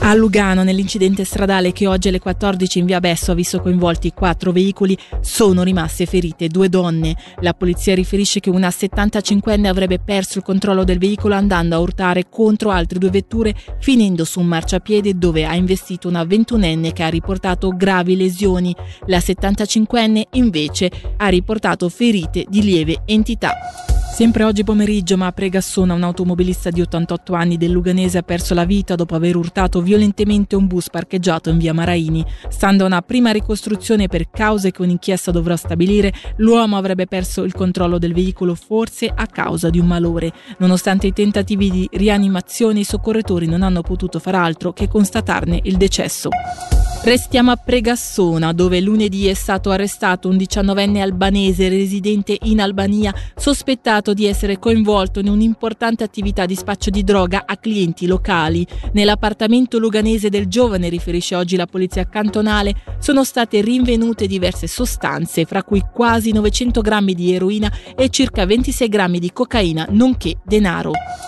A Lugano, nell'incidente stradale che oggi alle 14 in via Besso ha visto coinvolti 4 veicoli, sono rimaste ferite 2 donne. La polizia riferisce che una 75enne avrebbe perso il controllo del veicolo andando a urtare contro altre 2 vetture, finendo su un marciapiede dove ha investito una 21enne che ha riportato gravi lesioni. La 75enne invece ha riportato ferite di lieve entità. Sempre oggi pomeriggio, ma a Pregassona, un automobilista di 88 anni del Luganese ha perso la vita dopo aver urtato violentemente un bus parcheggiato in via Maraini. Stando a una prima ricostruzione per cause che un'inchiesta dovrà stabilire, l'uomo avrebbe perso il controllo del veicolo forse a causa di un malore. Nonostante i tentativi di rianimazione, i soccorritori non hanno potuto far altro che constatarne il decesso. Restiamo a Pregassona, dove lunedì è stato arrestato un 19enne albanese residente in Albania, sospettato di essere coinvolto in un'importante attività di spaccio di droga a clienti locali. Nell'appartamento luganese del giovane, riferisce oggi la polizia cantonale, sono state rinvenute diverse sostanze, fra cui quasi 900 grammi di eroina e circa 26 grammi di cocaina, nonché denaro.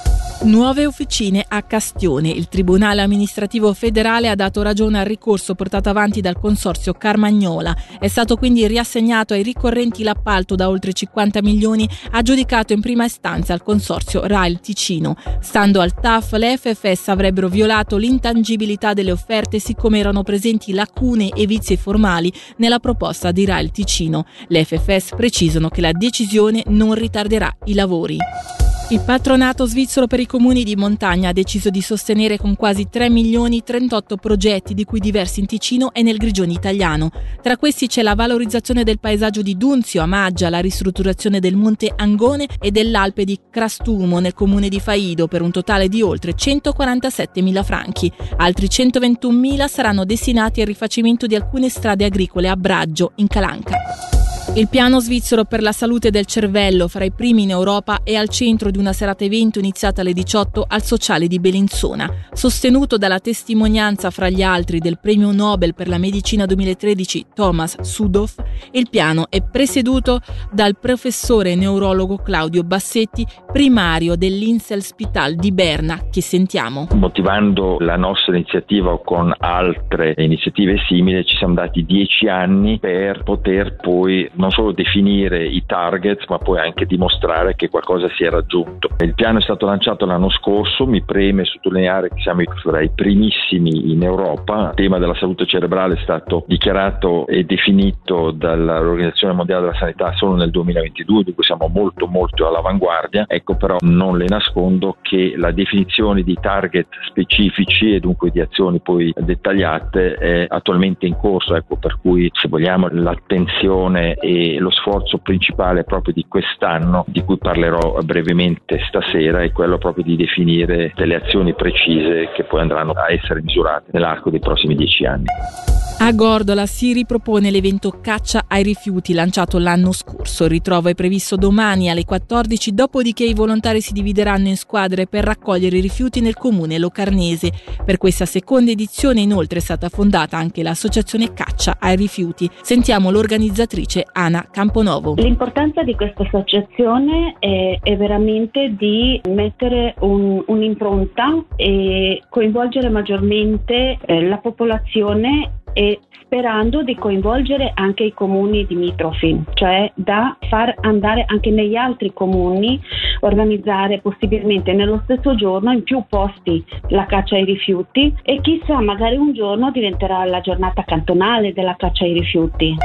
Nuove officine a Castione. Il Tribunale Amministrativo Federale ha dato ragione al ricorso portato avanti dal consorzio Carmagnola. È stato quindi riassegnato ai ricorrenti l'appalto da oltre 50 milioni aggiudicato in prima istanza al consorzio Rail Ticino. Stando al TAF, le FFS avrebbero violato l'intangibilità delle offerte siccome erano presenti lacune e vizi formali nella proposta di Rail Ticino. Le FFS precisano che la decisione non ritarderà i lavori. Il patronato svizzero per i comuni di montagna ha deciso di sostenere con quasi 3 milioni 38 progetti, di cui diversi in Ticino e nel Grigione italiano. Tra questi c'è la valorizzazione del paesaggio di Dunzio a Maggia, la ristrutturazione del Monte Angone e dell'Alpe di Crastumo nel comune di Faido per un totale di oltre 147.000 franchi. Altri 121.000 saranno destinati al rifacimento di alcune strade agricole a Braggio, in Calanca. Il piano svizzero per la salute del cervello, fra i primi in Europa, è al centro di una serata evento iniziata alle 18 al Sociale di Bellinzona. Sostenuto dalla testimonianza, fra gli altri, del premio Nobel per la medicina 2013 Thomas Sudoff, il piano è presieduto dal professore neurologo Claudio Bassetti, primario dell'Inselspital di Berna, che sentiamo. Motivando la nostra iniziativa con altre iniziative simili, ci siamo dati 10 anni per poter poi non solo definire i targets, ma poi anche dimostrare che qualcosa si è raggiunto. Il piano è stato lanciato l'anno scorso, mi preme sottolineare che siamo tra i primissimi in Europa. Il tema della salute cerebrale è stato dichiarato e definito dall'Organizzazione Mondiale della Sanità solo nel 2022, di cui siamo molto all'avanguardia. Ecco, però non le nascondo che la definizione di target specifici e dunque di azioni poi dettagliate è attualmente in corso, ecco, per cui, se vogliamo, l'attenzione e lo sforzo principale proprio di quest'anno, di cui parlerò brevemente stasera, è quello proprio di definire delle azioni precise che poi andranno a essere misurate nell'arco dei prossimi 10 anni. A Gordola si ripropone l'evento Caccia ai rifiuti lanciato l'anno scorso. Il ritrovo è previsto domani alle 14, dopodiché i volontari si divideranno in squadre per raccogliere i rifiuti nel comune locarnese. Per questa seconda edizione inoltre è stata fondata anche l'associazione Caccia ai rifiuti. Sentiamo l'organizzatrice Ana Camponovo. L'importanza di questa associazione è veramente di mettere un'impronta e coinvolgere maggiormente la popolazione, e sperando di coinvolgere anche i comuni limitrofi, cioè da far andare anche negli altri comuni, organizzare possibilmente nello stesso giorno in più posti la caccia ai rifiuti e chissà, magari un giorno diventerà la giornata cantonale della caccia ai rifiuti.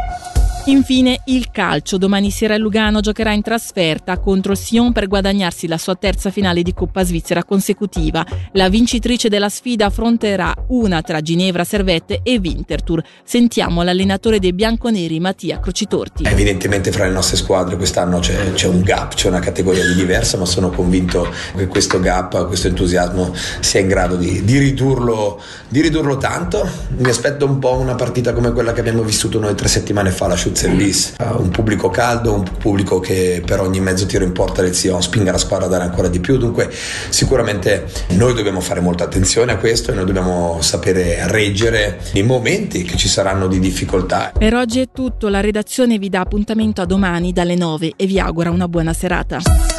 Infine il calcio. Domani sera il Lugano giocherà in trasferta contro il Sion per guadagnarsi la sua terza finale di Coppa Svizzera consecutiva. La vincitrice della sfida affronterà una tra Ginevra Servette e Winterthur. Sentiamo l'allenatore dei bianconeri Mattia Crocitorti. Evidentemente fra le nostre squadre quest'anno c'è un gap, c'è una categoria di diversa, ma sono convinto che questo gap, questo entusiasmo sia in grado di ridurlo tanto. Mi aspetto un po' una partita come quella che abbiamo vissuto noi 3 settimane fa, la Schützenwies, un pubblico caldo, un pubblico che per ogni mezzo tiro in porta del Sion spinga la squadra a dare ancora di più. Dunque sicuramente noi dobbiamo fare molta attenzione a questo e noi dobbiamo sapere reggere i momenti che ci saranno di difficoltà. Per oggi è tutto, la redazione vi dà appuntamento a domani dalle 9 e vi augura una buona serata.